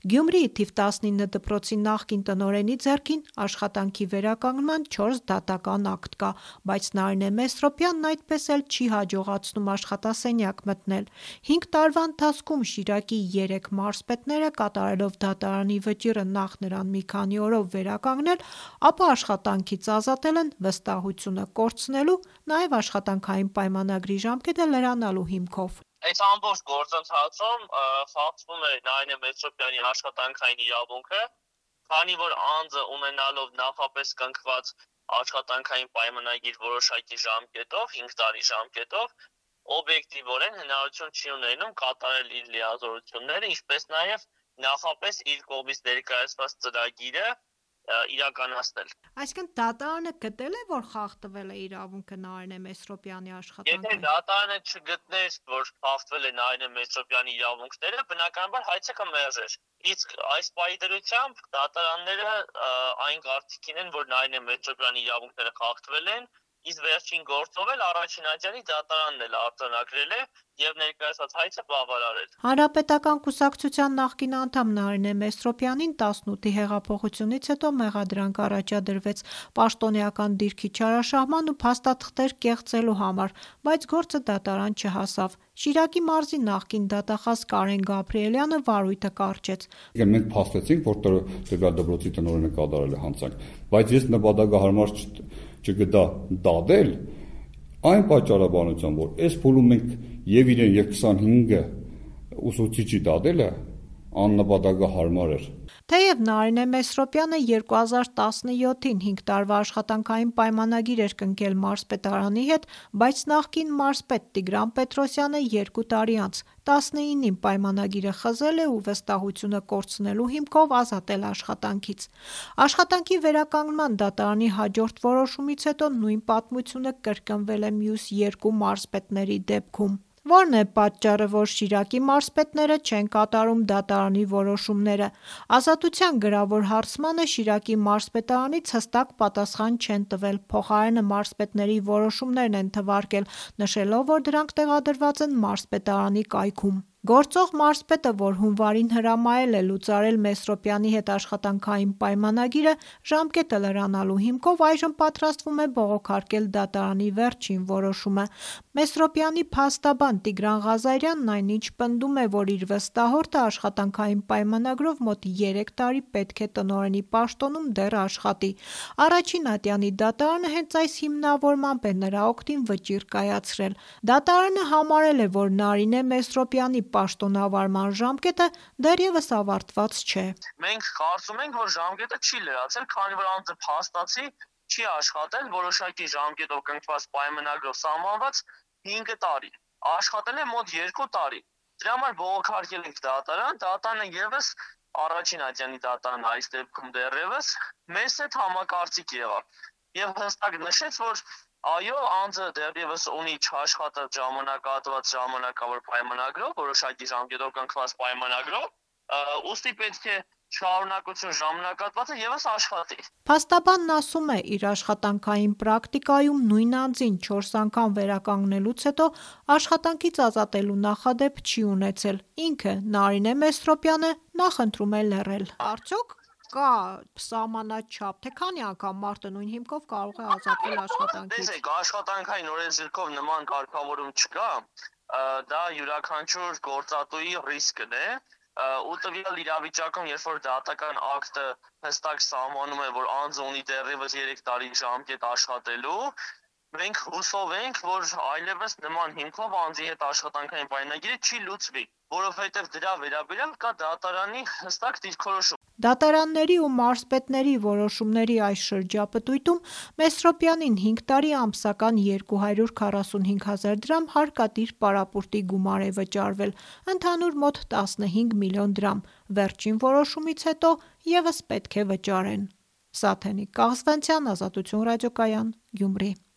Գյումրիի թիվ 19 դպրոցի նախկին տնօրենի ձեռքին աշխատանքի վերականգնման 4 դատական ակտ կա, բայց Նարինե Մեսրոպյանն այդպես էլ չի հաջողացնում աշխատասենյակ մտնել։ 5 տարվա ընթացքում Շիրակի 3 մարզպետները կատարելով դատարանի վճիռը նախ նրան մի քանի օրով վերականգնել, ապա աշխատանքից ազատել են վստահությունը կորցնելու, նաև աշխատանքային պայմանագրի ժամկետը լրանալու հիմքով։ Այս ամբողջ գործընթացում խախտվում է Նարինե Մեսրոպյանի աշխատանքային իրավունքը, քանի որ անձը ունենալով նախապես կնքված աշխատանքային պայմանագիր որոշակի ժամկետով, 5 տարի ժամկետով, օբյեկտիվորեն հնարավորություն չի ունենում կատարել իր լիազորությունները, ինչպես նաև նախապես իր կողմից ներկայացված ծրագիրը իրականացնել։ Այսինքն դատարանը գտել է, որ խախտվել է իրավունքը Նարինե Մեսրոպյանի աշխատանքային։ Եթե դատարանը չգտներ, որ խախտվել է Նարինե Մեսրոպյանի իրավունքները, բնականաբար հայցը կմերժեր։ Իսկ այս պահի դրությամբ դատարանները այն կարծիքին են, որ Նարինե Մեսրոպյանի իրավունքները խախտվել են, իսկ վերջին գործով էլ առաջին ատյանի դատարանն էլ արձանագրել է եւ ներկայացված հայցը բավարարել։ Հանրապետական կուսակցության նախկին անդամ Նարինե Մեսրոպյանին 18-ի հեղափոխությունից հետո մեղադրանք առաջադրվեց պաշտոնեական դիրքի չարաշահման ու փաստաթղթեր կեղծելու համար, բայց գործը դատարան չհասավ։ Շիրակի մարզի նախկին դատախազ Կարեն Գաբրիելյանը վարույթը կարճեց։ Մենք փաստեցինք, որ Տվյալ դպրոցի տնօրենը կատարել է հանցանք, բայց ես նպատակահարմար չգտա դատել այն պատճառաբանությամբ, որ այս փուլում մենք եւ իրեն եւ 25 ուսուցիչի դատելը աննպատակահարմար էր։ Թեև Նարինե Մեսրոպյանը 2017-ին 5 տարվա աշխատանքային պայմանագիր էր կնքել մարզպետարանի հետ, բայց նախկին մարզպետ Տիգրան Պետրոսյանը 2 տարի անց 19-ին պայմանագիրը խզել է ու վստահությունը կորցնելու հիմքով ազատել աշխատանքից։ Աշխատանքի վերականգնման դատարանի հաջորդ որոշումից հետո նույն պատմությունը կրկնվել է մյուս 2 մարզպետների դեպքում։ Որն է պատճառը, որ Շիրակի մարզպետները չեն կատարում դատարանի որոշումները։ Ազատության գրավոր հարցմանը Շիրակի մարզպետարանից հստակ պատասխան չեն տվել, փոխարենը մարզպետների որոշումներն են թվարկել, նշելով, որ դրանք տեղադրված են մարզպետարանի կայքում։ Գործող մարզպետը, որ հունվարին հրամայել է լուծարել Մեսրոպյանի հետ աշխատանքային պայմանագիրը, ժամկետը լրանալու հիմքով այժմ պատրաստվում է բողոքարկել դատարանի վերջին որոշումը։ Մեսրոպյանի փաստաբան Տիգրան Ղազարյանն այնինչ պնդում է, որ իր վստահորդը աշխատանքային պայմանագրով մոտ 3 տարի պետք է տնօրենի պաշտոնում դեռ աշխատի։ Առաջին ատյանի դատարանը հենց այս հիմնավորմամբ է նրա օգտին վճիռ կայացրել։ Դատարանը համարել է, որ Նարինե Մեսրոպյանի պաշտոնավարման ժամկետը դեռևս ավարտված չէ։ Մենք կարծում ենք, որ ժամկետը չի լրացել, քանի որ անձը փաստացի չի աշխատել որոշակի ժամկետով կնքված պայմանագրով սահմանված 5 տարի։ Աշխատել է մոտ 2 տարի։ Դրա համար բողոքարկել ենք դատարանը եւս առաջին ատյանի դատարանը այս դեպքում դեռևս մեզ հետ համակարծիք եղավ եւ հստակ նշեց, որ այո, անձը դեռևս ունի չաշխատած ժամանակավոր պայմանագրով, որոշակի ժամկետով կնքված պայմանագրով, ուստի պետք է շարունակություն ժամանակատվածը եւս աշխատի։ Փաստաբանն ասում է, իր աշխատանքային պրակտիկայում նույն անձին 4 անգամ վերականգնելուց հետո աշխատանքից ազատելու նախադեպ չի ունեցել։ Ինքը Նարինե Մեսրոպյանը նախընտրում է լռել։ Արդյոք կա սահմանաչափ, թե քանի անգամ մարդը նույն հիմքով կարող է ազատվել աշխատանքից։ Տեսեք, աշխատանքային օրենսգրքով նման կարգավորում չկա, դա յուրաքանչյուր գործատուի ռիսկն է, ու տվյալ իրավիճակում, երբ որ դատական ակտը հստակ սահմանում է, որ անձը ունի դեռևս 3 տարի ժամկետ աշխատելու, մենք հուսով ենք, որ այլևս նման հիմքով անձի հետ աշխատանքային պայմանագիրը չի լուծվի, որովհետև դրա վերաբերյալ կա դատարանի հստակ դիրքորոշում։ Դատարանների ու մարզպետների որոշումների այս շրջապտույտում Մեսրոպյանին 5 տարի ամսական 245,000 դրամ հարկադիր պարապուրտի գումար է վճարվել, ընդհանուր մոտ 15 միլիոն դրամ։ Վերջին որոշումից հետո եւս պետք է վճարեն։ Սաթենիկ Կաղզվանցյան, Ազատություն ռադիոկայան, Գյումրի։